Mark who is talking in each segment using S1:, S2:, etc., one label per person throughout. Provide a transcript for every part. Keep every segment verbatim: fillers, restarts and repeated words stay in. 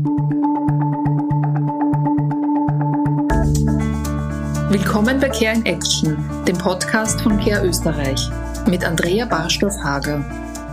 S1: Willkommen bei Care in Action, dem Podcast von Care Österreich mit Andrea Barstoff-Hager.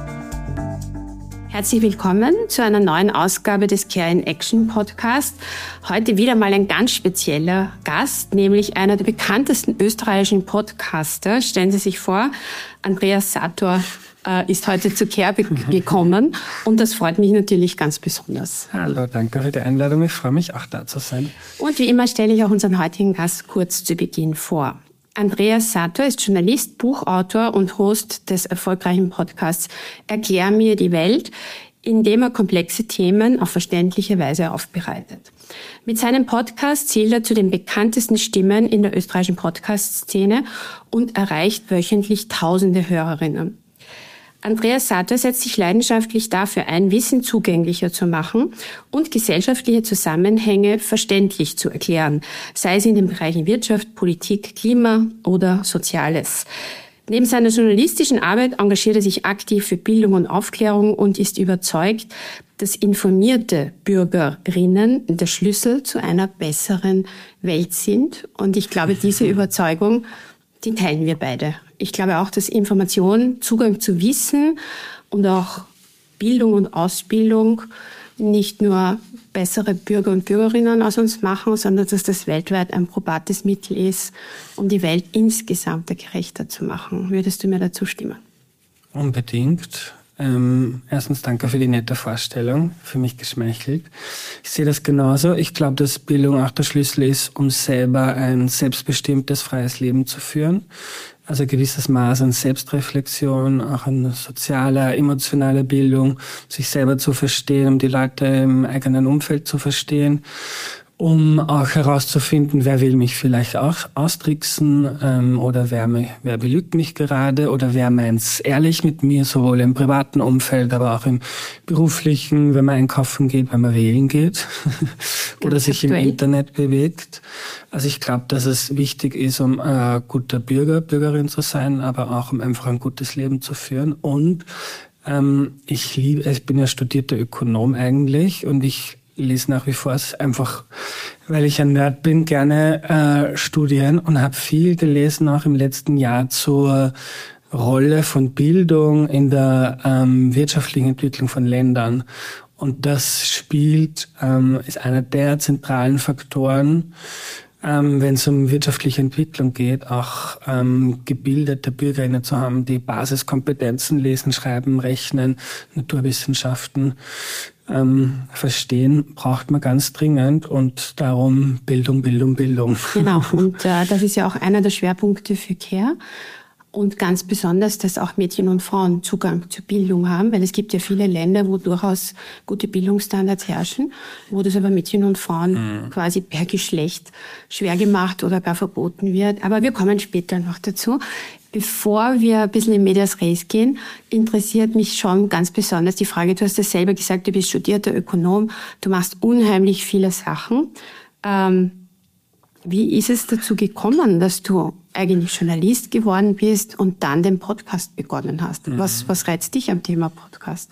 S2: Herzlich willkommen zu einer neuen Ausgabe des Care in Action Podcast. Heute wieder mal ein ganz spezieller Gast, nämlich einer der bekanntesten österreichischen Podcaster. Stellen Sie sich vor, Andreas Sator äh, ist heute zu Care be- gekommen und das freut mich natürlich ganz besonders.
S3: Hallo, danke für die Einladung. Ich freue mich auch da zu sein.
S2: Und wie immer stelle ich auch unseren heutigen Gast kurz zu Beginn vor. Andreas Sator ist Journalist, Buchautor und Host des erfolgreichen Podcasts Erklär mir die Welt, in dem er komplexe Themen auf verständliche Weise aufbereitet. Mit seinem Podcast zählt er zu den bekanntesten Stimmen in der österreichischen Podcast-Szene und erreicht wöchentlich tausende Hörerinnen. Andreas Sator setzt sich leidenschaftlich dafür ein, Wissen zugänglicher zu machen und gesellschaftliche Zusammenhänge verständlich zu erklären, sei es in den Bereichen Wirtschaft, Politik, Klima oder Soziales. Neben seiner journalistischen Arbeit engagiert er sich aktiv für Bildung und Aufklärung und ist überzeugt, dass informierte Bürgerinnen der Schlüssel zu einer besseren Welt sind. Und ich glaube, diese Überzeugung, die teilen wir beide. Ich glaube auch, dass Information, Zugang zu Wissen und auch Bildung und Ausbildung nicht nur bessere Bürger und Bürgerinnen aus uns machen, sondern dass das weltweit ein probates Mittel ist, um die Welt insgesamt gerechter zu machen. Würdest du mir dazu stimmen?
S3: Unbedingt. Ähm, erstens danke für die nette Vorstellung, für mich geschmeichelt. Ich sehe das genauso. Ich glaube, dass Bildung auch der Schlüssel ist, um selber ein selbstbestimmtes, freies Leben zu führen. Also ein gewisses Maß an Selbstreflexion, auch an sozialer, emotionaler Bildung, sich selber zu verstehen, um die Leute im eigenen Umfeld zu verstehen, um auch herauszufinden, wer will mich vielleicht auch austricksen ähm, oder wer, mich, wer belügt mich gerade oder wer meint's ehrlich mit mir, sowohl im privaten Umfeld, aber auch im beruflichen, wenn man einkaufen geht, wenn man wählen geht oder sich im Internet bewegt. Also ich glaube, dass es wichtig ist, um äh, guter Bürger, Bürgerin zu sein, aber auch um einfach ein gutes Leben zu führen. Und ähm, ich liebe, ich bin ja studierter Ökonom eigentlich und ich lese nach wie vor einfach, weil ich ein Nerd bin, gerne äh, Studien und habe viel gelesen, auch im letzten Jahr zur Rolle von Bildung in der ähm, wirtschaftlichen Entwicklung von Ländern. Und das spielt, ähm, ist einer der zentralen Faktoren, ähm, wenn es um wirtschaftliche Entwicklung geht, auch ähm, gebildete BürgerInnen zu haben, die Basiskompetenzen lesen, schreiben, rechnen, Naturwissenschaften ähm, verstehen, braucht man ganz dringend und darum Bildung, Bildung, Bildung.
S2: Genau, und äh, das ist ja auch einer der Schwerpunkte für Care. Und ganz besonders, dass auch Mädchen und Frauen Zugang zur Bildung haben, weil es gibt ja viele Länder, wo durchaus gute Bildungsstandards herrschen, wo das aber Mädchen und Frauen mhm. quasi per Geschlecht schwer gemacht oder gar verboten wird. Aber wir kommen später noch dazu. Bevor wir ein bisschen in Medias Res gehen, interessiert mich schon ganz besonders die Frage, du hast ja selber gesagt, du bist studierter Ökonom, du machst unheimlich viele Sachen. Ähm, Wie ist es dazu gekommen, dass du eigentlich Journalist geworden bist und dann den Podcast begonnen hast? Mhm. Was, was reizt dich am Thema Podcast?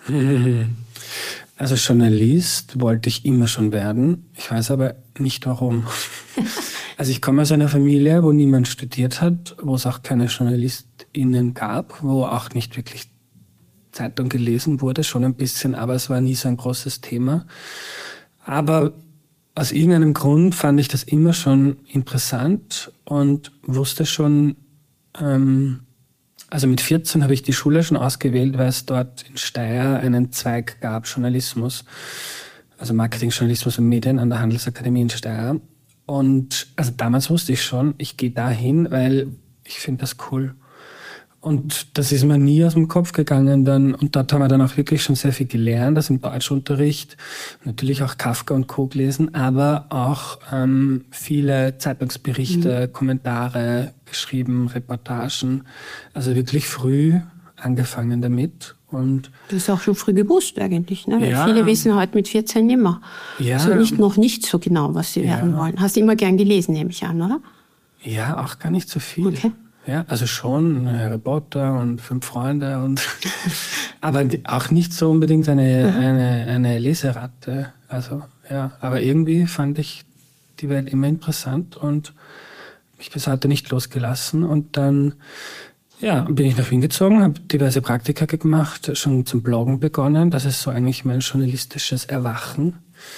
S3: Also Journalist wollte ich immer schon werden. Ich weiß aber nicht warum. Also ich komme aus einer Familie, wo niemand studiert hat, wo es auch keine JournalistInnen gab, wo auch nicht wirklich Zeitung gelesen wurde, schon ein bisschen, aber es war nie so ein großes Thema. Aber aus irgendeinem Grund fand ich das immer schon interessant und wusste schon, ähm, also mit vierzehn habe ich die Schule schon ausgewählt, weil es dort in Steyr einen Zweig gab, Journalismus, also Marketing, Journalismus und Medien an der Handelsakademie in Steyr. Und also damals wusste ich schon, ich gehe dahin, weil ich finde das cool. Und das ist mir nie aus dem Kopf gegangen dann. Und dort haben wir dann auch wirklich schon sehr viel gelernt, also im Deutschunterricht. Natürlich auch Kafka und Co. gelesen, aber auch ähm, viele Zeitungsberichte, mhm. Kommentare geschrieben, Reportagen. Also wirklich früh angefangen damit. Und
S2: du hast auch schon früh gewusst eigentlich, ne? Weil
S3: ja,
S2: viele wissen heute mit vierzehn nimmer.
S3: Ja,
S2: so nicht, noch nicht so genau, was sie
S3: ja.
S2: werden wollen. Hast du immer gern gelesen, nehme ich an, oder?
S3: Ja, auch gar nicht so viel.
S2: Okay.
S3: Ja, also schon Harry Potter und Fünf Freunde und aber auch nicht so unbedingt eine, mhm. eine, eine Leseratte. Also Ja, aber irgendwie fand ich die Welt immer interessant und mich bis heute nicht losgelassen. Und dann ja, bin ich nach Wien gezogen, habe diverse Praktika gemacht, schon zum Bloggen begonnen. Das ist so eigentlich mein journalistisches Erwachen,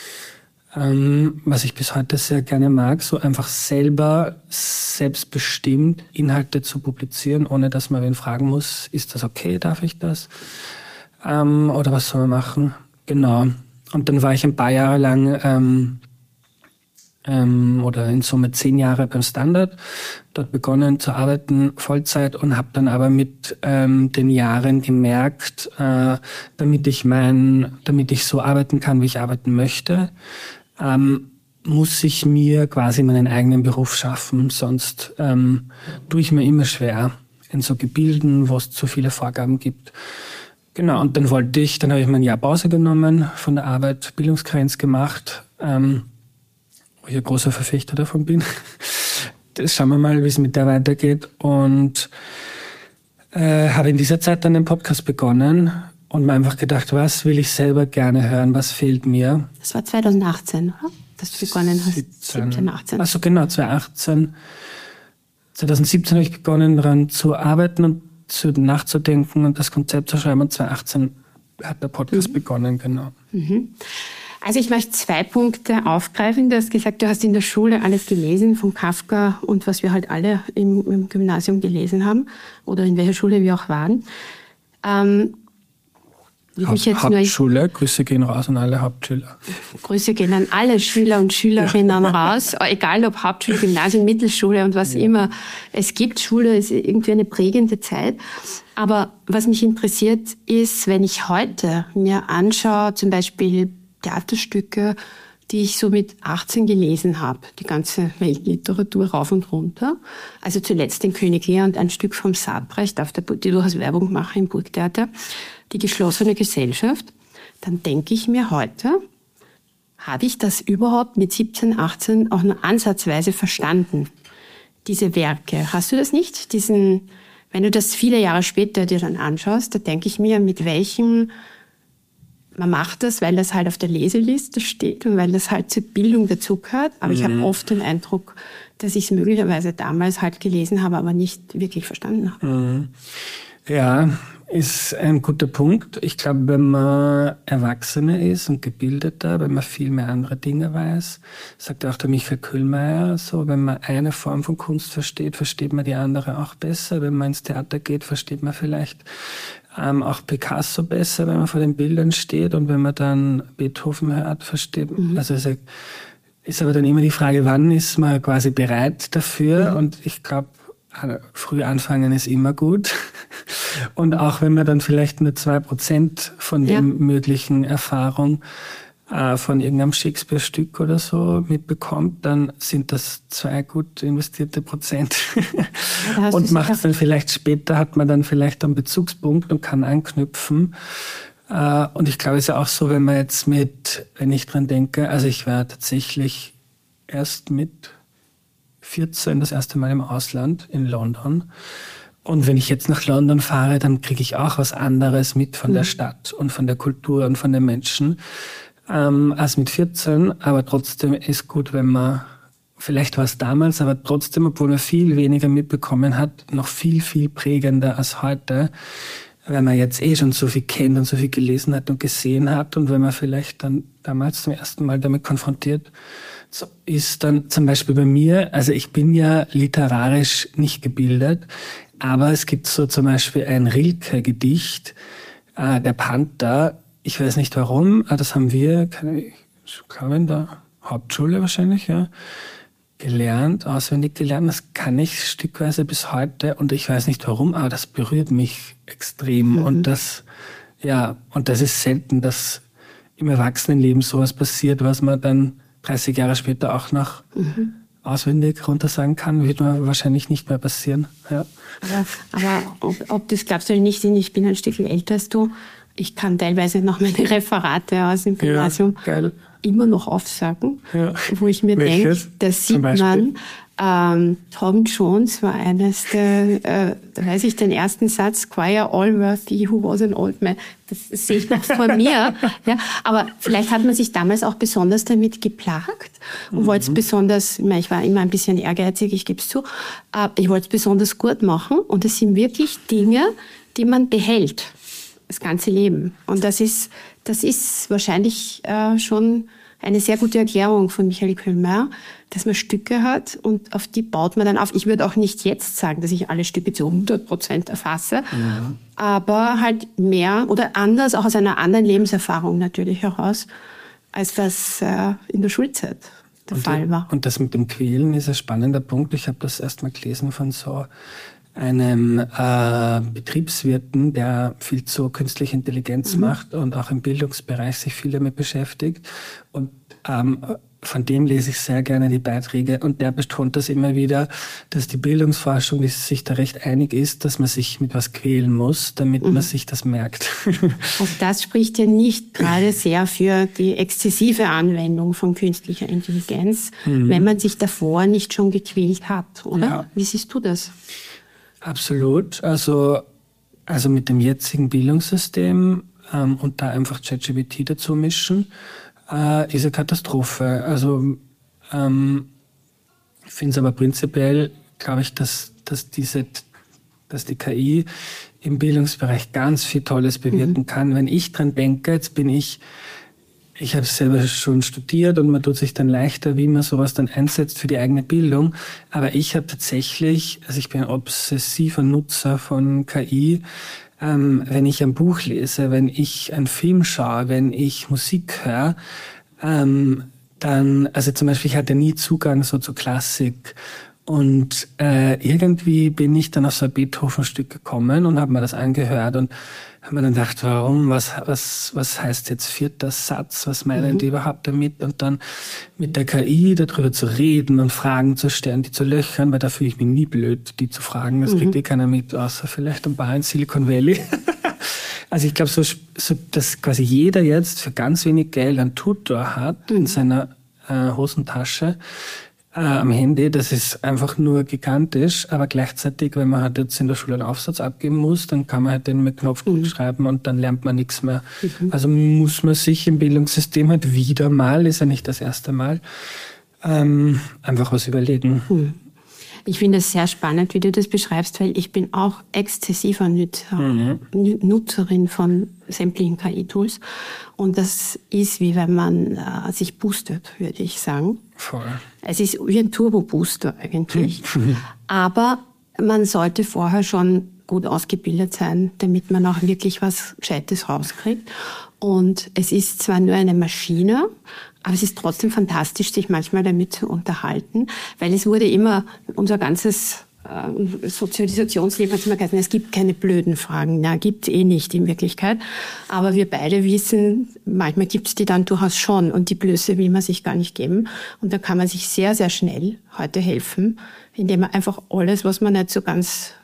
S3: ähm, was ich bis heute sehr gerne mag, so einfach selber selbstbestimmt Inhalte zu publizieren, ohne dass man wen fragen muss, ist das okay, darf ich das? Ähm, oder was soll man machen? Genau. Und dann war ich ein paar Jahre lang ähm, ähm, oder in Summe zehn Jahre beim Standard, dort begonnen zu arbeiten, Vollzeit, und habe dann aber mit ähm, den Jahren gemerkt, äh, damit ich mein, damit ich so arbeiten kann, wie ich arbeiten möchte, ähm, muss ich mir quasi meinen eigenen Beruf schaffen, sonst ähm, tue ich mir immer schwer in so Gebilden, wo es zu viele Vorgaben gibt. Genau, und dann wollte ich, dann habe ich mir ein Jahr Pause genommen von der Arbeit, Bildungsgrenz gemacht, ähm, wo ich ein großer Verfechter davon bin. Das schauen wir mal, wie es mit der weitergeht. Und äh, habe in dieser Zeit dann den Podcast begonnen und mir einfach gedacht, was will ich selber gerne hören, was fehlt mir.
S2: Das war zwanzig achtzehn, oder? Dass du begonnen hast. siebzehn, achtzehn.
S3: Also genau, zwanzig achtzehn. zwanzig siebzehn habe ich begonnen, daran zu arbeiten und zu nachzudenken und das Konzept zu schreiben. Und zwanzig achtzehn hat der Podcast mhm. begonnen, genau.
S2: Mhm. Also ich möchte zwei Punkte aufgreifen. Du hast gesagt, du hast in der Schule alles gelesen von Kafka und was wir halt alle im, im Gymnasium gelesen haben oder in welcher Schule wir auch waren. Ähm,
S3: Haupt,
S2: jetzt
S3: Hauptschule, nur, Grüße gehen raus an alle Hauptschüler.
S2: Grüße gehen an alle Schüler und Schülerinnen ja. raus, egal ob Hauptschule, Gymnasium, Mittelschule und was ja. immer es gibt. Schule ist irgendwie eine prägende Zeit. Aber was mich interessiert ist, wenn ich heute mir anschaue, zum Beispiel Theaterstücke, die ich so mit achtzehn gelesen habe, die ganze Weltliteratur rauf und runter. Also zuletzt den König Lear und ein Stück vom Sartre, ich darf da durchaus Werbung machen im Burgtheater, die geschlossene Gesellschaft. Dann denke ich mir heute, habe ich das überhaupt mit siebzehn, achtzehn auch nur ansatzweise verstanden, diese Werke? Hast du das nicht? Diesen, wenn du das viele Jahre später dir dann anschaust, da denke ich mir, mit welchem man macht das, weil das halt auf der Leseliste steht und weil das halt zur Bildung dazugehört. Aber mhm. ich habe oft den Eindruck, dass ich es möglicherweise damals halt gelesen habe, aber nicht wirklich verstanden habe.
S3: Mhm. Ja, ist ein guter Punkt. Ich glaube, wenn man Erwachsener ist und gebildeter, wenn man viel mehr andere Dinge weiß, sagt auch der Michael Köhlmeier, so, wenn man eine Form von Kunst versteht, versteht man die andere auch besser. Wenn man ins Theater geht, versteht man vielleicht Ähm, auch Picasso besser, wenn man vor den Bildern steht, und wenn man dann Beethoven hört, versteht man. Mhm. Also es ist aber dann immer die Frage, wann ist man quasi bereit dafür? Mhm. Und ich glaube, früh anfangen ist immer gut. Und auch wenn man dann vielleicht nur zwei Prozent von der ja. möglichen Erfahrung äh, von irgendeinem Shakespeare-Stück oder so mitbekommt, dann sind das zwei gut investierte Prozent. Ja, und macht es dann vielleicht später, hat man dann vielleicht einen Bezugspunkt und kann anknüpfen. Äh, und ich glaube, es ist ja auch so, wenn man jetzt mit, wenn ich dran denke, also ich war tatsächlich erst mit vierzehn das erste Mal im Ausland in London. Und wenn ich jetzt nach London fahre, dann kriege ich auch was anderes mit von mhm. der Stadt und von der Kultur und von den Menschen ähm, als mit vierzehn. Aber trotzdem ist gut, wenn man, vielleicht war es damals, aber trotzdem, obwohl man viel weniger mitbekommen hat, noch viel, viel prägender als heute, weil man jetzt eh schon so viel kennt und so viel gelesen hat und gesehen hat. Und wenn man vielleicht dann damals zum ersten Mal damit konfrontiert so ist, dann zum Beispiel bei mir, also ich bin ja literarisch nicht gebildet, aber es gibt so zum Beispiel ein Rilke-Gedicht, äh, der Panther. Ich weiß nicht warum, aber das haben wir, ich glaube in der Hauptschule wahrscheinlich, ja, gelernt, auswendig gelernt. Das kann ich stückweise bis heute und ich weiß nicht warum, aber das berührt mich extrem. Mhm. Und das, ja, und das ist selten, dass im Erwachsenenleben sowas passiert, was man dann dreißig Jahre später auch noch mhm. auswendig runtersagen kann, wird mir wahrscheinlich nicht mehr passieren. Ja.
S2: Aber, aber ob, ob das glaubst du nicht, ich bin ein Stückchen älter als du. Ich kann teilweise noch meine Referate aus dem Gymnasium
S3: ja, geil.
S2: immer noch aufsagen, ja. wo ich mir denke, da sieht man, Ähm, Tom Jones war eines der, äh, da weiß ich den ersten Satz, Squire Allworthy, who was an old man. Das, das sehe ich noch vor mir. Ja, aber vielleicht hat man sich damals auch besonders damit geplagt und mhm. wollte es besonders, ich meine, ich war immer ein bisschen ehrgeizig, ich gebe es zu, aber ich wollte es besonders gut machen. Und es sind wirklich Dinge, die man behält, das ganze Leben. Und das ist, das ist wahrscheinlich äh, schon eine sehr gute Erklärung von Michael Köhlmeier, dass man Stücke hat und auf die baut man dann auf. Ich würde auch nicht jetzt sagen, dass ich alle Stücke zu hundert Prozent erfasse, ja. aber halt mehr oder anders, auch aus einer anderen Lebenserfahrung natürlich heraus, als das äh, in der Schulzeit der
S3: und,
S2: Fall war.
S3: Und das mit dem Quälen ist ein spannender Punkt. Ich habe das erst mal gelesen von so einem äh, Betriebswirten, der viel zu künstlicher Intelligenz mhm. macht und auch im Bildungsbereich sich viel damit beschäftigt. Und ähm, von dem lese ich sehr gerne die Beiträge. Und der betont das immer wieder, dass die Bildungsforschung sich da recht einig ist, dass man sich mit was quälen muss, damit mhm. man sich das merkt.
S2: Also das spricht ja nicht gerade sehr für die exzessive Anwendung von künstlicher Intelligenz, mhm. wenn man sich davor nicht schon gequält hat, oder? Ja. Wie siehst du das?
S3: Absolut. Also, also mit dem jetzigen Bildungssystem ähm, und da einfach ChatGPT dazu mischen, äh, ist eine Katastrophe. Also ähm, ich finde es aber prinzipiell, glaube ich, dass, dass, diese, dass die K I im Bildungsbereich ganz viel Tolles bewirken mhm. kann. Wenn ich dran denke, jetzt bin ich Ich habe selber schon studiert und man tut sich dann leichter, wie man sowas dann einsetzt für die eigene Bildung. Aber ich habe tatsächlich, also ich bin ein obsessiver Nutzer von K I. Ähm, wenn ich ein Buch lese, wenn ich einen Film schaue, wenn ich Musik höre, ähm, dann, also zum Beispiel, ich hatte nie Zugang so zu Klassik. Und äh, irgendwie bin ich dann auf so ein Beethoven-Stück gekommen und habe mir das angehört und habe mir dann gedacht, warum, was, was, was heißt jetzt vierter Satz, was meinen mhm. die überhaupt damit? Und dann mit der K I darüber zu reden und Fragen zu stellen, die zu löchern, weil da fühle ich mich nie blöd, die zu fragen. Das mhm. kriegt eh keiner mit, außer vielleicht ein paar in Silicon Valley. Also ich glaube, so, so, dass quasi jeder jetzt für ganz wenig Geld einen Tutor hat mhm. in seiner äh, Hosentasche, Äh, am Handy, das ist einfach nur gigantisch, aber gleichzeitig, wenn man halt jetzt in der Schule einen Aufsatz abgeben muss, dann kann man halt den mit Knopfdruck mhm. schreiben und dann lernt man nichts mehr. Mhm. Also muss man sich im Bildungssystem halt wieder mal, ist ja nicht das erste Mal, ähm, einfach was überlegen.
S2: Mhm. Ich finde es sehr spannend, wie du das beschreibst, weil ich bin auch exzessiver Nutzer, mhm. Nutzerin von sämtlichen K I-Tools. Und das ist, wie wenn man äh, sich boostet, würde ich sagen.
S3: Voll.
S2: Es ist wie ein Turbo-Booster eigentlich. Aber man sollte vorher schon gut ausgebildet sein, damit man auch wirklich was Gescheites rauskriegt. Und es ist zwar nur eine Maschine, aber es ist trotzdem fantastisch, sich manchmal damit zu unterhalten, weil es wurde immer, unser ganzes äh, Sozialisationsleben hat immer gesagt, es gibt keine blöden Fragen. Na, gibt es eh nicht in Wirklichkeit. Aber wir beide wissen, manchmal gibt es die dann durchaus schon und die Blöße will man sich gar nicht geben. Und da kann man sich sehr, sehr schnell heute helfen, indem man einfach alles, was man nicht so ganz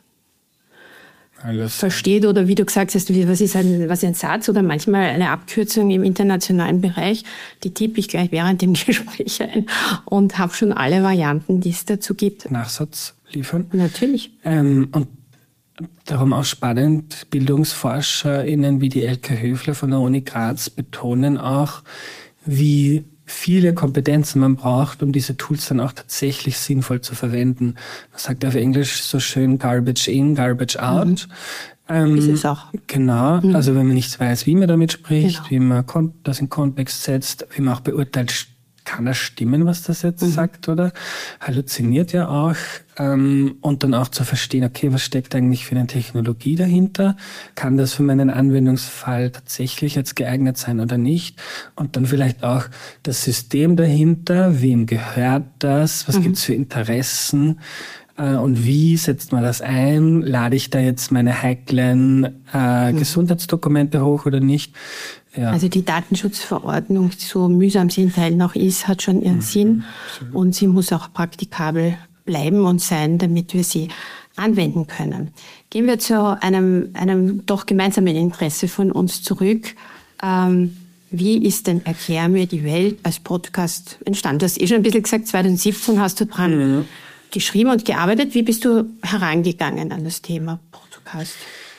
S2: Alles. versteht oder wie du gesagt hast, was ist ein, was ist ein Satz oder manchmal eine Abkürzung im internationalen Bereich, die tippe ich gleich während dem Gespräch ein und habe schon alle Varianten, die es dazu gibt.
S3: Nachsatz liefern?
S2: Natürlich.
S3: Ähm, und darum auch spannend, BildungsforscherInnen wie die Elke Höfler von der Uni Graz betonen auch, wie viele Kompetenzen man braucht, um diese Tools dann auch tatsächlich sinnvoll zu verwenden. Man sagt auf Englisch so schön Garbage in, Garbage out.
S2: Mhm. Ähm, ist es auch.
S3: Genau, mhm. also wenn man nicht weiß, wie man damit spricht, genau. wie man das in Kontext setzt, wie man auch beurteilt, kann das stimmen, was das jetzt mhm. sagt, oder? Halluziniert ja auch. Ähm, und dann auch zu verstehen, okay, was steckt eigentlich für eine Technologie dahinter? Kann das für meinen Anwendungsfall tatsächlich jetzt geeignet sein oder nicht? Und dann vielleicht auch das System dahinter, wem gehört das? Was mhm. gibt's für Interessen? Äh, und wie setzt man das ein? Lade ich da jetzt meine heiklen äh, mhm. Gesundheitsdokumente hoch oder nicht? Ja.
S2: Also die Datenschutzverordnung, so mühsam sie in Teilen auch ist, hat schon ihren mhm. Sinn und sie muss auch praktikabel bleiben und sein, damit wir sie anwenden können. Gehen wir zu einem, einem doch gemeinsamen Interesse von uns zurück. Ähm, wie ist denn Erklär mir die Welt als Podcast entstanden? Du hast eh schon ein bisschen gesagt, zwanzig siebzehn hast du dran mhm. geschrieben und gearbeitet. Wie bist du herangegangen an das Thema Podcast?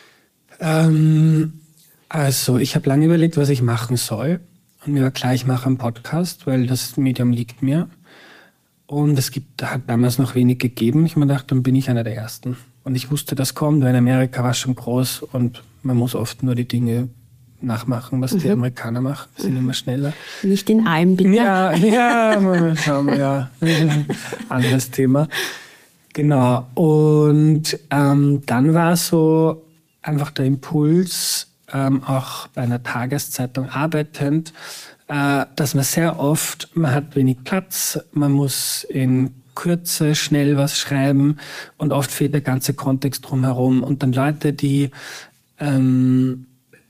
S3: Ähm, also ich habe lange überlegt, was ich machen soll. Und mir war klar, ich mache einen Podcast, weil das Medium liegt mir. Und es gibt, hat damals noch wenig gegeben. Ich mir dachte, dann bin ich einer der Ersten. Und ich wusste, das kommt, weil in Amerika war es schon groß und man muss oft nur die Dinge nachmachen, was mhm. die Amerikaner machen. Die sind immer schneller.
S2: Nicht in allem, bitte.
S3: Ja, ja, schauen wir, ja. Anderes Thema. Genau. Und ähm, dann war so einfach der Impuls, ähm, auch bei einer Tageszeitung arbeitend, äh, dass man sehr oft, man hat wenig Platz, man muss in Kürze schnell was schreiben und oft fehlt der ganze Kontext drumherum. Und dann Leute, die ähm,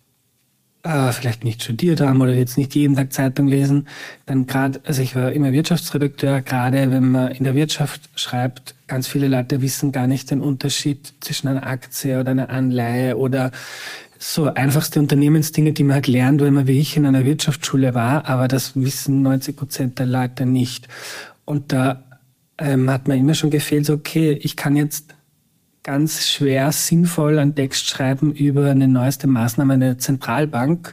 S3: äh, vielleicht nicht studiert haben oder jetzt nicht jeden Tag Zeitung lesen, dann gerade, also ich war immer Wirtschaftsredakteur, gerade wenn man in der Wirtschaft schreibt, ganz viele Leute wissen gar nicht den Unterschied zwischen einer Aktie oder einer Anleihe oder so einfachste Unternehmensdinge, die man halt lernt, wenn man wie ich in einer Wirtschaftsschule war, aber das wissen neunzig Prozent der Leute nicht. Und da ähm, hat mir immer schon gefehlt, so okay, ich kann jetzt ganz schwer sinnvoll einen Text schreiben über eine neueste Maßnahme einer Zentralbank,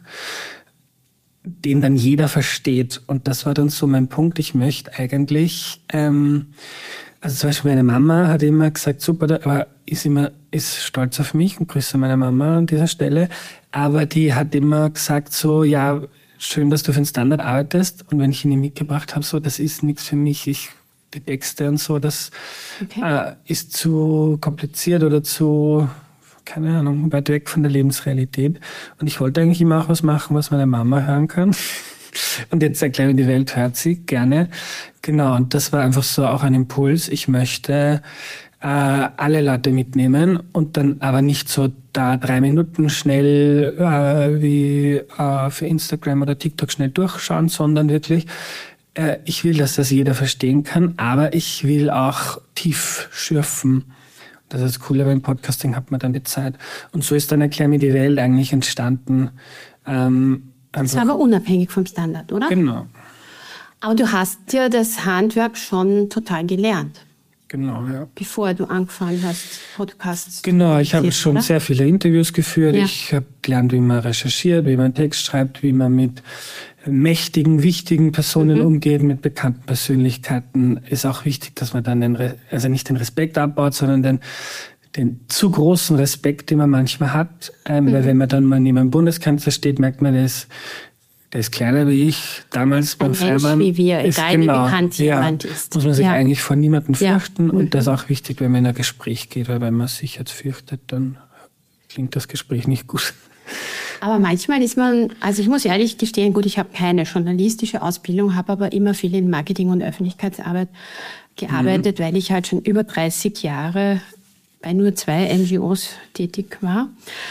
S3: den dann jeder versteht. Und das war dann so mein Punkt. Ich möchte eigentlich, ähm, also zum Beispiel meine Mama hat immer gesagt, super, aber ist immer, ist stolz auf mich und grüße meine Mama an dieser Stelle. Aber die hat immer gesagt so, ja, schön, dass du für den Standard arbeitest. Und wenn ich ihn mitgebracht habe, so, das ist nichts für mich. Ich die Texte und so, das okay. äh, ist zu kompliziert oder zu, keine Ahnung, weit weg von der Lebensrealität. Und ich wollte eigentlich immer auch was machen, was meine Mama hören kann. Und jetzt erkläre ich, die Welt hört sie gerne. Genau, und das war einfach so auch ein Impuls. Ich möchte äh, alle Leute mitnehmen und dann aber nicht so da drei Minuten schnell äh, wie äh, für Instagram oder TikTok schnell durchschauen, sondern wirklich ich will, dass das jeder verstehen kann, aber ich will auch tief schürfen. Das ist das Coole, beim Podcasting hat man dann die Zeit. Und so ist dann Erklär mir die Welt eigentlich entstanden. Ähm,
S2: das ist aber unabhängig vom Standard, oder?
S3: Genau.
S2: Aber du hast ja das Handwerk schon total gelernt.
S3: Genau, ja.
S2: Bevor du angefangen hast, Podcasts
S3: Genau, ich habe schon oder? sehr viele Interviews geführt. Ja. Ich habe gelernt, wie man recherchiert, wie man Text schreibt, wie man mit mächtigen, wichtigen Personen mhm. umgeht, mit bekannten Persönlichkeiten. Ist auch wichtig, dass man dann den, also nicht den Respekt abbaut, sondern den, den zu großen Respekt, den man manchmal hat. Ähm, mhm. Weil wenn man dann mal neben einem Bundeskanzler steht, merkt man, der ist, der ist kleiner wie ich. Damals beim Freimann.
S2: Wie wir,
S3: ist,
S2: egal
S3: genau,
S2: wie bekannt
S3: ja,
S2: jemand ist.
S3: Muss man sich
S2: ja.
S3: eigentlich vor niemandem fürchten.
S2: Ja. Mhm.
S3: Und das ist auch wichtig, wenn man in ein Gespräch geht, weil wenn man sich jetzt fürchtet, dann klingt das Gespräch nicht gut.
S2: Aber manchmal ist man, also ich muss ehrlich gestehen, gut, ich habe keine journalistische Ausbildung, habe aber immer viel in Marketing und Öffentlichkeitsarbeit gearbeitet, mhm. weil ich halt schon über dreißig Jahre bei nur zwei N G Os tätig war.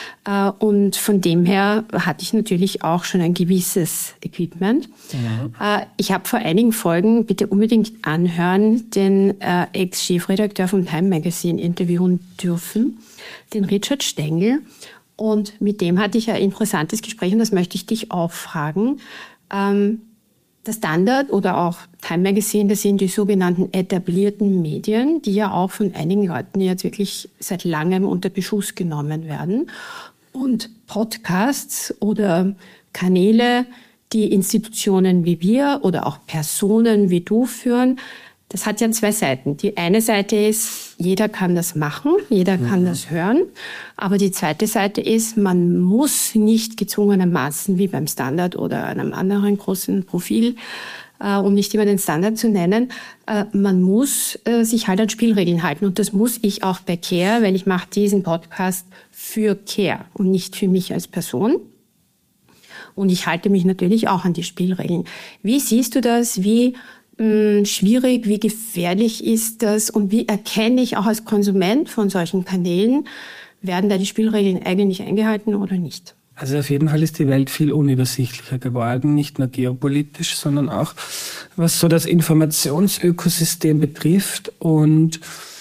S2: Und von dem her hatte ich natürlich auch schon ein gewisses Equipment. Mhm. Ich habe vor einigen Folgen, bitte unbedingt anhören, den Ex-Chefredakteur vom Time Magazine interviewen dürfen, den Richard Stengel. Und mit dem hatte ich ein interessantes Gespräch und das möchte ich dich auch fragen. Ähm, der Standard oder auch Time Magazine, das sind die sogenannten etablierten Medien, die ja auch von einigen Leuten jetzt wirklich seit langem unter Beschuss genommen werden. Und Podcasts oder Kanäle, die Institutionen wie wir oder auch Personen wie du führen, das hat ja zwei Seiten. Die eine Seite ist, jeder kann das machen, jeder kann mhm. das hören. Aber die zweite Seite ist, man muss nicht gezwungenermaßen, wie beim Standard oder einem anderen großen Profil, äh, um nicht immer den Standard zu nennen, äh, man muss äh, sich halt an Spielregeln halten. Und das muss ich auch bei Care, weil ich mache diesen Podcast für Care und nicht für mich als Person. Und ich halte mich natürlich auch an die Spielregeln. Wie siehst du das? Wie schwierig, wie gefährlich ist das und wie erkenne ich auch als Konsument von solchen Kanälen, werden da die Spielregeln eigentlich eingehalten oder nicht?
S3: Also auf jeden Fall ist die Welt viel unübersichtlicher geworden, nicht nur geopolitisch, sondern auch was so das Informationsökosystem betrifft. Und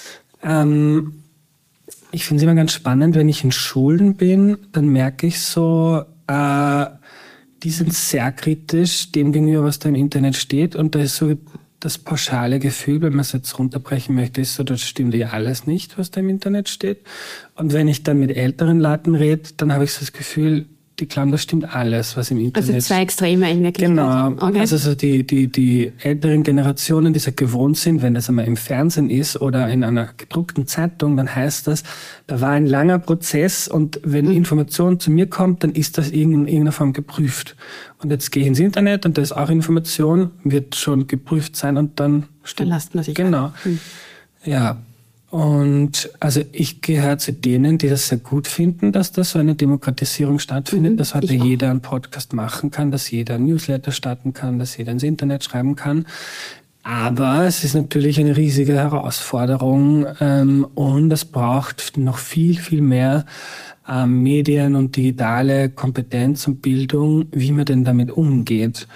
S3: ähm, ich finde es immer ganz spannend, wenn ich in Schulen bin, dann merke ich so, äh, die sind sehr kritisch dem gegenüber, was da im Internet steht. Und da ist so das pauschale Gefühl, wenn man es jetzt runterbrechen möchte, ist so, das stimmt ja alles nicht, was da im Internet steht. Und wenn ich dann mit älteren Leuten rede, dann habe ich so das Gefühl, die glauben, das stimmt alles, was im Internet steht.
S2: Also zwei Extreme in Wirklichkeit.
S3: Genau.
S2: Okay.
S3: Also so die, die, die älteren Generationen, die es gewohnt sind, wenn das einmal im Fernsehen ist oder in einer gedruckten Zeitung, dann heißt das, da war ein langer Prozess und wenn mhm. Information zu mir kommt, dann ist das in irgendeiner Form geprüft. Und jetzt gehe ich ins Internet und da ist auch Information, wird schon geprüft sein und dann
S2: stimmt. Dann lasst man sich.
S3: Genau. Mhm. Ja. Und also ich gehöre zu denen, die das sehr gut finden, dass da so eine Demokratisierung stattfindet, mhm, dass heute jeder einen Podcast machen kann, dass jeder ein Newsletter starten kann, dass jeder ins Internet schreiben kann. Aber es ist natürlich eine riesige Herausforderung ähm, und es braucht noch viel, viel mehr ähm, Medien und digitale Kompetenz und Bildung, wie man denn damit umgeht.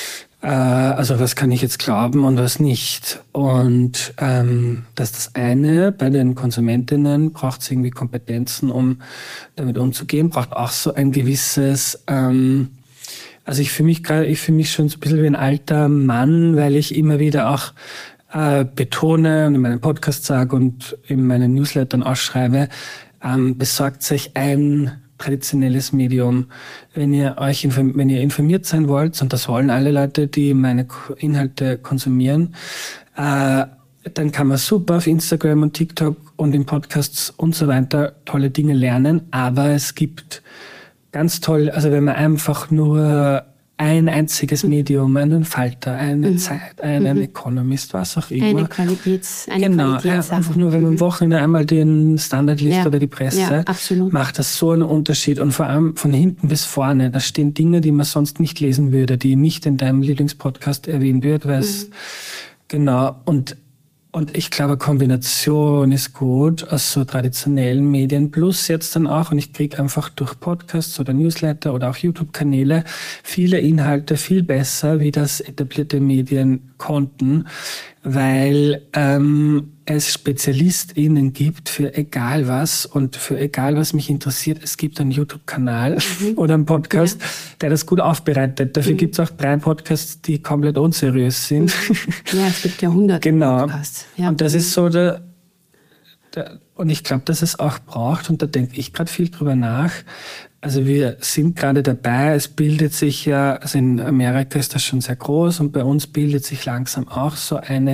S3: Also was kann ich jetzt glauben und was nicht. Und ähm, dass das eine, bei den Konsumentinnen braucht es irgendwie Kompetenzen, um damit umzugehen, braucht auch so ein gewisses, ähm, also ich fühle mich gerade, ich fühle mich schon so ein bisschen wie ein alter Mann, weil ich immer wieder auch äh, betone und in meinem Podcast sage und in meinen Newslettern ausschreibe, ähm, besorgt sich ein traditionelles Medium. Wenn ihr euch inform- wenn ihr informiert sein wollt, und das wollen alle Leute, die meine Inhalte konsumieren, äh, dann kann man super auf Instagram und TikTok und in Podcasts und so weiter tolle Dinge lernen, aber es gibt ganz toll, also wenn man einfach nur ein einziges Medium, einen Falter, eine mhm. Zeit, einen mhm. Economist, was auch immer.
S2: Eine Qualitäts, eine
S3: genau,
S2: Qualitätssache.
S3: Einfach nur, wenn man am Wochenende einmal den Standard liest
S2: ja.
S3: oder die Presse,
S2: ja,
S3: macht das so einen Unterschied. Und vor allem von hinten bis vorne, da stehen Dinge, die man sonst nicht lesen würde, die nicht in deinem Lieblingspodcast erwähnt wird, weil es, mhm. genau, und Und ich glaube, Kombination ist gut aus so traditionellen Medien plus jetzt dann auch, und ich kriege einfach durch Podcasts oder Newsletter oder auch YouTube-Kanäle viele Inhalte viel besser, wie das etablierte Medien konnten, weil ähm, es SpezialistInnen gibt für egal was und für egal was mich interessiert. Es gibt einen YouTube-Kanal mhm. oder einen Podcast, ja. der das gut aufbereitet. Dafür mhm. gibt es auch drei Podcasts, die komplett unseriös sind.
S2: Ja, es gibt ja hunderte
S3: genau.
S2: Podcasts. Ja.
S3: Und das ist so der, der und ich glaube, dass es auch braucht, und da denke ich gerade viel drüber nach. Also wir sind gerade dabei, es bildet sich ja, also in Amerika ist das schon sehr groß und bei uns bildet sich langsam auch so eine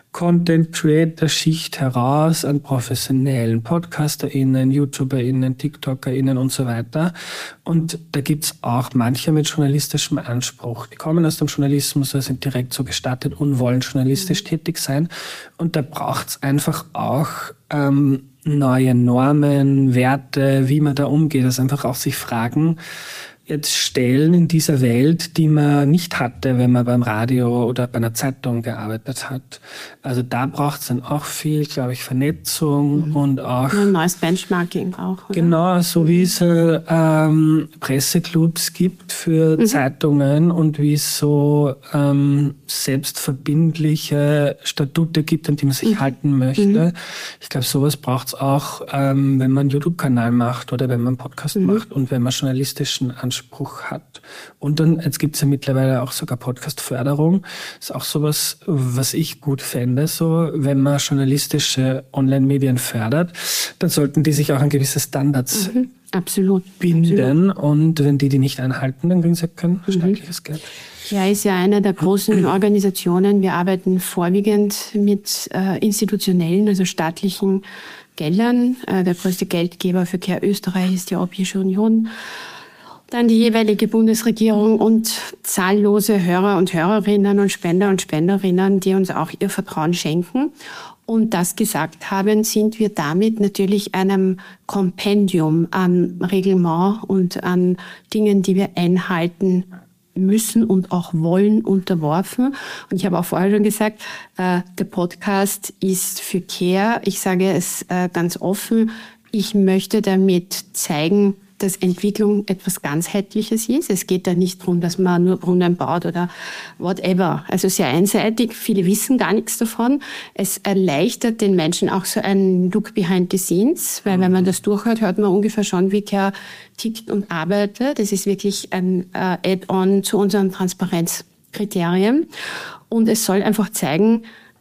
S3: Content-Creator-Schicht heraus an professionellen PodcasterInnen, YouTuberInnen, TikTokerInnen und so weiter. Und da gibt's auch manche mit journalistischem Anspruch. Die kommen aus dem Journalismus, also sind direkt so gestartet und wollen journalistisch mhm. tätig sein. Und da braucht's einfach auch ähm, neue Normen, Werte, wie man da umgeht. Also einfach auch sich fragen, jetzt stellen in dieser Welt, die man nicht hatte, wenn man beim Radio oder bei einer Zeitung gearbeitet hat. Also da braucht es dann auch viel, glaube ich, Vernetzung mhm. und auch...
S2: Ein neues Benchmarking auch, oder?
S3: Genau, so wie es äh, ähm, Presseclubs gibt für mhm. Zeitungen und wie es so ähm, selbstverbindliche Statute gibt, an die man sich mhm. halten möchte. Mhm. Ich glaube, sowas braucht es auch, ähm, wenn man einen YouTube-Kanal macht oder wenn man einen Podcast mhm. macht und wenn man journalistischen Anspruch hat. Und dann, jetzt gibt es ja mittlerweile auch sogar Podcast-Förderung. Das ist auch sowas, was ich gut fände, so, wenn man journalistische Online-Medien fördert, dann sollten die sich auch an gewisse Standards
S2: mhm. Absolut.
S3: binden.
S2: Absolut.
S3: Und wenn die die nicht einhalten, dann kriegen sie kein staatliches mhm. Geld.
S2: Ja, ist ja eine der großen Organisationen. Wir arbeiten vorwiegend mit äh, institutionellen, also staatlichen Geldern. Äh, der größte Geldgeber für Care Österreich ist die Europäische Union. Dann die jeweilige Bundesregierung und zahllose Hörer und Hörerinnen und Spender und Spenderinnen, die uns auch ihr Vertrauen schenken. Und das gesagt haben, sind wir damit natürlich einem Kompendium an Reglement und an Dingen, die wir einhalten müssen und auch wollen, unterworfen. Und ich habe auch vorher schon gesagt, äh, der Podcast ist für Care. Ich sage es äh, ganz offen. Ich möchte damit zeigen, dass Entwicklung etwas Ganzheitliches ist. Es geht da nicht darum, dass man nur Brunnen baut oder whatever. Also sehr einseitig. Viele wissen gar nichts davon. Es erleichtert den Menschen auch so einen Look behind the scenes, weil wenn man das durchhört, hört man ungefähr schon, wie Care tickt und arbeitet. Das ist wirklich ein äh, Add-on zu unserem Transparenz Kriterien. Und es soll einfach zeigen,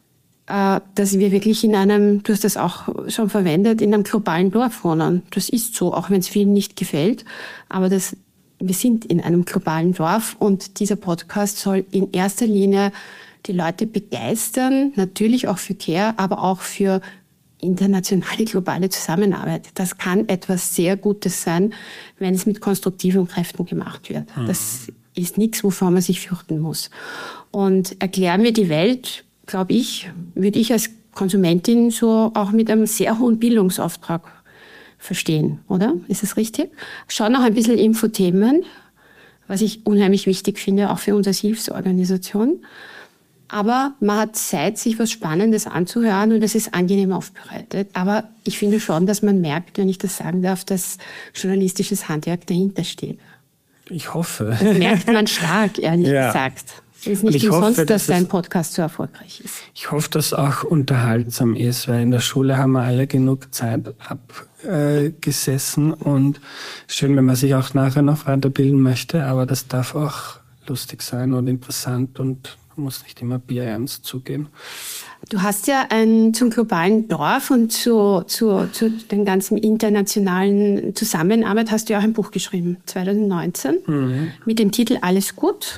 S2: dass wir wirklich in einem, du hast das auch schon verwendet, in einem globalen Dorf wohnen. Das ist so, auch wenn es vielen nicht gefällt. Aber das, wir sind in einem globalen Dorf und dieser Podcast soll in erster Linie die Leute begeistern, natürlich auch für Care, aber auch für internationale, globale Zusammenarbeit. Das kann etwas sehr Gutes sein, wenn es mit konstruktiven Kräften gemacht wird. Mhm. Das ist nichts, wovor man sich fürchten muss. Und erklären wir die Welt, glaube ich, würde ich als Konsumentin so auch mit einem sehr hohen Bildungsauftrag verstehen, oder? Ist das richtig? Schon noch ein bisschen Infothemen, was ich unheimlich wichtig finde, auch für uns als Hilfsorganisation. Aber man hat Zeit, sich was Spannendes anzuhören und es ist angenehm aufbereitet. Aber ich finde schon, dass man merkt, wenn ich das sagen darf, dass journalistisches Handwerk dahinter steht.
S3: Ich hoffe.
S2: Das merkt man stark, ehrlich ja. gesagt. Es ist nicht umsonst, hoffe, dass dein Podcast so erfolgreich ist.
S3: Ich hoffe, dass es auch unterhaltsam ist, weil in der Schule haben wir alle genug Zeit abgesessen äh, und schön, wenn man sich auch nachher noch weiterbilden möchte, aber das darf auch lustig sein und interessant und man muss nicht immer bierernst zugehen.
S2: Du hast ja ein, zum globalen Dorf und zu, zu, zu den ganzen internationalen Zusammenarbeit hast du ja auch ein Buch geschrieben, zwanzig neunzehn, mhm. mit dem Titel Alles gut.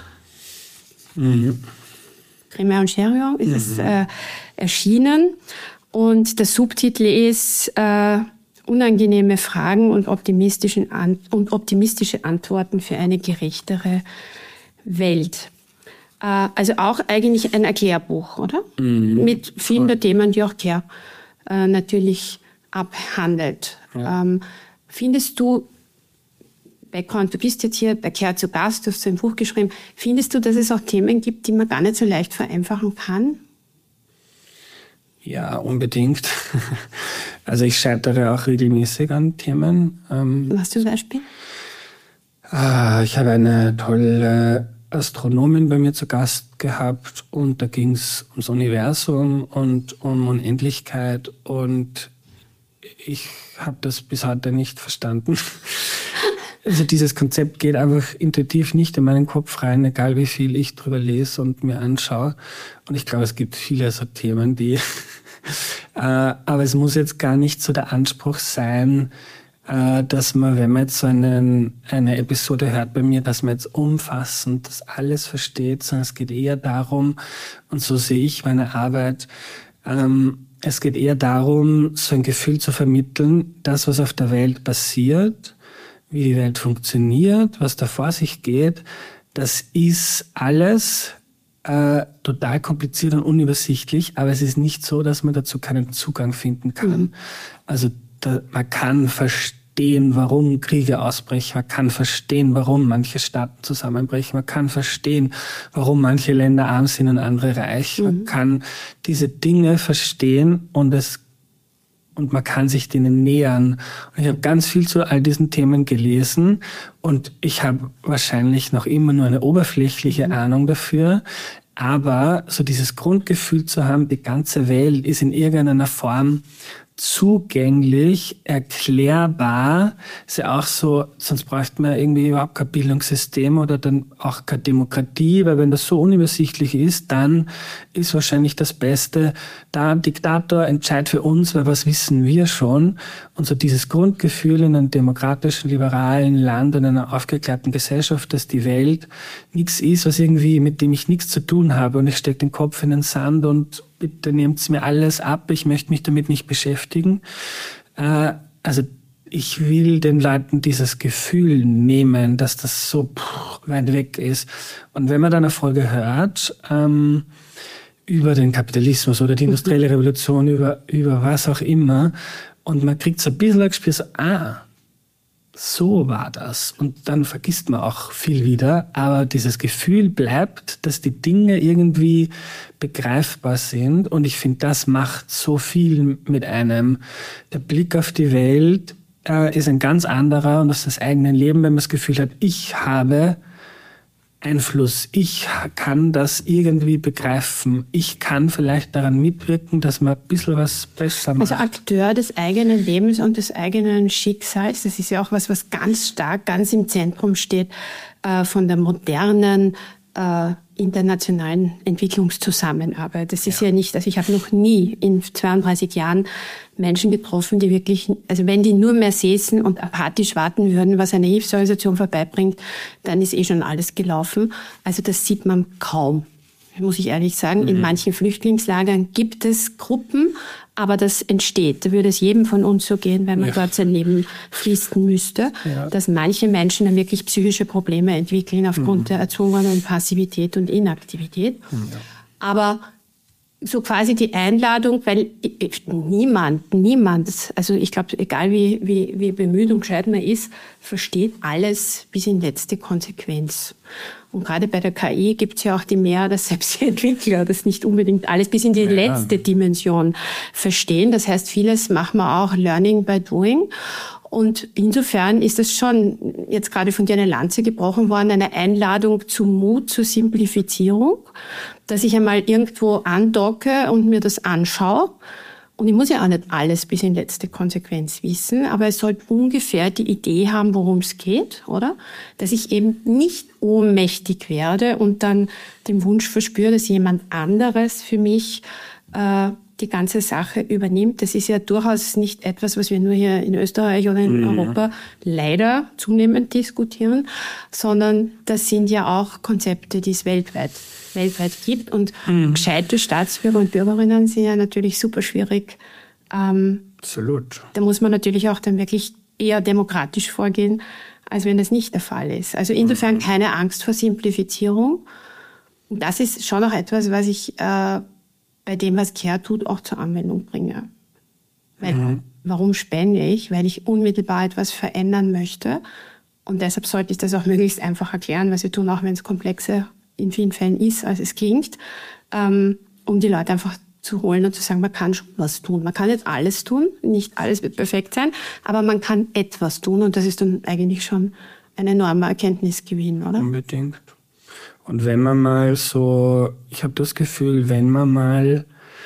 S2: Mhm. Crémer und Cherion ist mhm. es äh, erschienen und der Subtitel ist äh, Unangenehme Fragen und, optimistischen An- und optimistische Antworten für eine gerechtere Welt. Äh, also auch eigentlich ein Erklärbuch, oder? Mhm. Mit vielen der Themen, die auch Care äh, natürlich abhandelt. Ja. Ähm, findest du Background, du bist jetzt hier bei Care zu Gast, du hast so ein Buch geschrieben. Findest du, dass es auch Themen gibt, die man gar nicht so leicht vereinfachen kann?
S3: Ja, unbedingt. Also ich scheitere auch regelmäßig an Themen.
S2: Hast du ein Beispiel?
S3: Ich habe eine tolle Astronomin bei mir zu Gast gehabt und da ging es ums Universum und um Unendlichkeit und ich habe das bis heute nicht verstanden. Also dieses Konzept geht einfach intuitiv nicht in meinen Kopf rein, egal wie viel ich drüber lese und mir anschaue. Und ich glaube, es gibt viele so Themen, die... äh, aber es muss jetzt gar nicht so der Anspruch sein, äh, dass man, wenn man jetzt so einen, eine Episode hört bei mir, dass man jetzt umfassend das alles versteht, sondern es geht eher darum, und so sehe ich meine Arbeit, ähm, es geht eher darum, so ein Gefühl zu vermitteln, das, was auf der Welt passiert, wie die Welt funktioniert, was da vor sich geht, das ist alles äh, total kompliziert und unübersichtlich, aber es ist nicht so, dass man dazu keinen Zugang finden kann. Mhm. Also da, man kann verstehen, warum Kriege ausbrechen, man kann verstehen, warum manche Staaten zusammenbrechen, man kann verstehen, warum manche Länder arm sind und andere reich. Mhm. Man kann diese Dinge verstehen und es Und man kann sich denen nähern. Und ich habe ganz viel zu all diesen Themen gelesen und ich habe wahrscheinlich noch immer nur eine oberflächliche Ahnung dafür. Aber so dieses Grundgefühl zu haben, die ganze Welt ist in irgendeiner Form zugänglich, erklärbar, ist ja auch so, sonst bräuchte man irgendwie überhaupt kein Bildungssystem oder dann auch keine Demokratie, weil wenn das so unübersichtlich ist, dann ist wahrscheinlich das Beste, da ein Diktator entscheidet für uns, weil was wissen wir schon. Und so dieses Grundgefühl in einem demokratischen, liberalen Land, in einer aufgeklärten Gesellschaft, dass die Welt nichts ist, was irgendwie, mit dem ich nichts zu tun habe und ich stecke den Kopf in den Sand und bitte nehmt's mir alles ab, ich möchte mich damit nicht beschäftigen. Äh, also ich will den Leuten dieses Gefühl nehmen, dass das so pff, weit weg ist. Und wenn man dann eine Folge hört ähm, über den Kapitalismus oder die industrielle Revolution, über, über was auch immer, und man kriegt so ein bisschen ein Gespür, so, ah, so war das. Und dann vergisst man auch viel wieder. Aber dieses Gefühl bleibt, dass die Dinge irgendwie begreifbar sind. Und ich finde, das macht so viel mit einem. Der Blick auf die Welt äh, ist ein ganz anderer und auf das eigene Leben, wenn man das Gefühl hat, ich habe Einfluss. Ich kann das irgendwie begreifen. Ich kann vielleicht daran mitwirken, dass man ein bisschen was besser macht.
S2: Also Akteur des eigenen Lebens und des eigenen Schicksals, das ist ja auch was, was ganz stark, ganz im Zentrum steht äh, von der modernen äh, internationalen Entwicklungszusammenarbeit. Das ist ja, ja nicht, also ich habe noch nie in zweiunddreißig Jahren Menschen getroffen, die wirklich, also wenn die nur mehr säßen und apathisch warten würden, was eine Hilfsorganisation vorbeibringt, dann ist eh schon alles gelaufen. Also das sieht man kaum, muss ich ehrlich sagen. Mhm. In manchen Flüchtlingslagern gibt es Gruppen, aber das entsteht. Da würde es jedem von uns so gehen, wenn man ja. dort sein Leben fließen müsste, ja. dass manche Menschen dann wirklich psychische Probleme entwickeln aufgrund mhm. der erzwungenen Passivität und Inaktivität. Ja. Aber so quasi die Einladung, weil niemand, niemand, also ich glaube, egal wie, wie, wie bemüht und gescheit man ist, versteht alles bis in letzte Konsequenz. Und gerade bei der K I gibt es ja auch die Mehr, dass selbst die Entwickler das nicht unbedingt alles bis in die ja. letzte Dimension verstehen. Das heißt, vieles machen wir auch Learning by Doing. Und insofern ist es schon jetzt gerade von dir eine Lanze gebrochen worden, eine Einladung zu Mut, zur Simplifizierung, dass ich einmal irgendwo andocke und mir das anschaue. Und ich muss ja auch nicht alles bis in letzte Konsequenz wissen, aber es sollte ungefähr die Idee haben, worum es geht, oder? Dass ich eben nicht ohnmächtig werde und dann den Wunsch verspüre, dass jemand anderes für mich äh, die ganze Sache übernimmt. Das ist ja durchaus nicht etwas, was wir nur hier in Österreich oder in mhm. Europa leider zunehmend diskutieren, sondern das sind ja auch Konzepte, die es weltweit weltweit gibt. Und mhm. gescheite Staatsbürger und Bürgerinnen sind ja natürlich super schwierig. Ähm,
S3: Absolut.
S2: Da muss man natürlich auch dann wirklich eher demokratisch vorgehen, als wenn das nicht der Fall ist. Also insofern mhm. keine Angst vor Simplifizierung. Und das ist schon auch etwas, was ich äh, bei dem, was Care tut, auch zur Anwendung bringe. Weil, mhm. warum spende ich? Weil ich unmittelbar etwas verändern möchte. Und deshalb sollte ich das auch möglichst einfach erklären, was wir tun, auch wenn es komplexe in vielen Fällen ist, als es klingt, ähm, um die Leute einfach zu holen und zu sagen, man kann schon was tun. Man kann nicht alles tun, nicht alles wird perfekt sein, aber man kann etwas tun und das ist dann eigentlich schon ein enormer Erkenntnisgewinn, oder?
S3: Unbedingt. Und wenn man mal so, ich habe das Gefühl, wenn man mal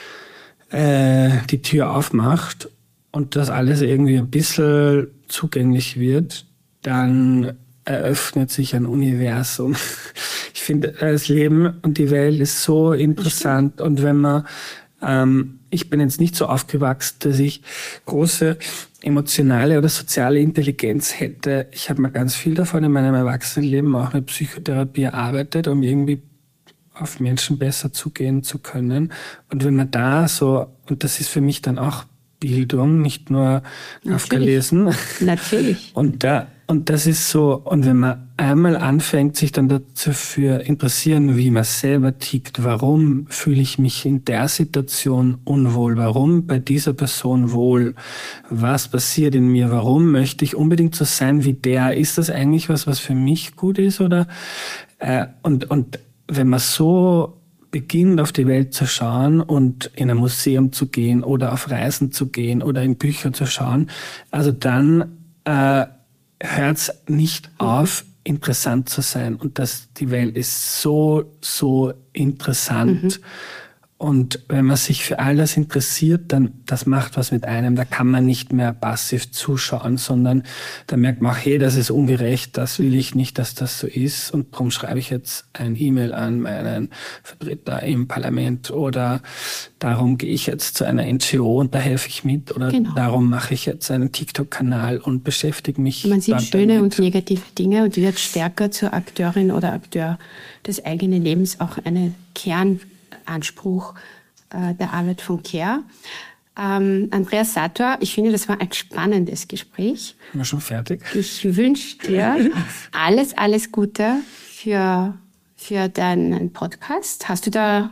S3: äh, die Tür aufmacht und das alles irgendwie ein bisschen zugänglich wird, dann eröffnet sich ein Universum. Ich finde, das Leben und die Welt ist so interessant. Und wenn man, ähm, ich bin jetzt nicht so aufgewachsen, dass ich große emotionale oder soziale Intelligenz hätte. Ich habe mir ganz viel davon in meinem Erwachsenenleben auch mit Psychotherapie erarbeitet, um irgendwie auf Menschen besser zugehen zu können. Und wenn man da so, und das ist für mich dann auch Bildung, nicht nur aufgelesen.
S2: Natürlich.
S3: Und da, und das ist so, und wenn man einmal anfängt, sich dann dafür interessieren, wie man selber tickt, warum fühle ich mich in der Situation unwohl, warum bei dieser Person wohl, was passiert in mir, warum möchte ich unbedingt so sein wie der, ist das eigentlich was, was für mich gut ist, oder? Äh, und, und wenn man so beginnt, auf die Welt zu schauen und in ein Museum zu gehen oder auf Reisen zu gehen oder in Bücher zu schauen, also dann äh, hört es nicht auf, interessant zu sein. Und das, die Welt ist so, so interessant. Mhm. Und wenn man sich für all das interessiert, dann das macht was mit einem. Da kann man nicht mehr passiv zuschauen, sondern da merkt man, hey, das ist ungerecht, das will ich nicht, dass das so ist. Und darum schreibe ich jetzt ein E-Mail an meinen Vertreter im Parlament oder darum gehe ich jetzt zu einer N G O und da helfe ich mit oder genau. darum mache ich jetzt einen TikTok-Kanal und beschäftige mich.
S2: Man sieht schöne damit. Und negative Dinge und wird stärker zur Akteurin oder Akteur des eigenen Lebens, auch eine Kern Anspruch äh, der Arbeit von Care. Ähm, Andreas Sator, ich finde, das war ein spannendes Gespräch.
S3: Sind wir schon fertig?
S2: Ich wünsche dir alles, alles Gute für, für deinen Podcast. Hast du da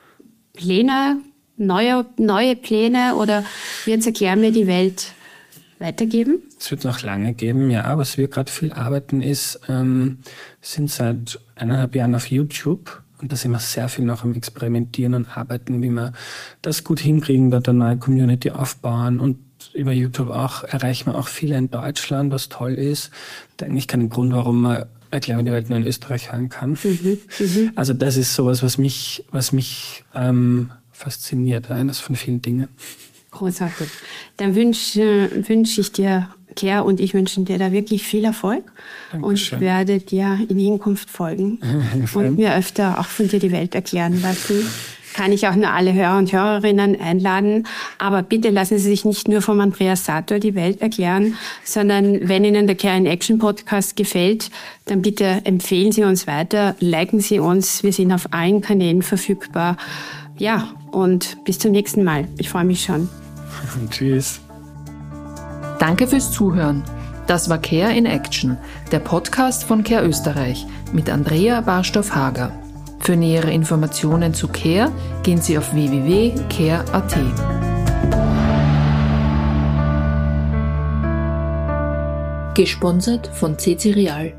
S2: Pläne, neue, neue Pläne oder wird es Erklären mir die Welt weitergeben?
S3: Es wird noch lange geben, ja. Was wir gerade viel arbeiten ist, ähm, sind seit eineinhalb Jahren auf YouTube. Und da sind wir sehr viel noch am Experimentieren und Arbeiten, wie wir das gut hinkriegen, dort eine neue Community aufbauen. Und über YouTube auch erreichen wir auch viele in Deutschland, was toll ist. Da eigentlich keinen Grund, warum man Erklärung der Welt nur in Österreich hören kann. Mhm, mhm. Also das ist sowas, was mich, was mich ähm, fasziniert, eines von vielen Dingen.
S2: Großartig. Dann wünsche, wünsche ich dir, Care und ich wünschen dir da wirklich viel Erfolg. Dankeschön. Und ich werde dir in Hinkunft folgen und mir öfter auch von dir die Welt erklären lassen. Kann ich auch nur alle Hörer und Hörerinnen einladen. Aber bitte lassen Sie sich nicht nur vom Andreas Sator die Welt erklären, sondern wenn Ihnen der Care in Action Podcast gefällt, dann bitte empfehlen Sie uns weiter, liken Sie uns. Wir sind auf allen Kanälen verfügbar. Ja, und bis zum nächsten Mal. Ich freue mich schon.
S3: Tschüss.
S1: Danke fürs Zuhören. Das war Care in Action, der Podcast von Care Österreich mit Andrea Barstoff-Hager. Für nähere Informationen zu Care gehen Sie auf w w w punkt care punkt a t. Gesponsert von C C Real.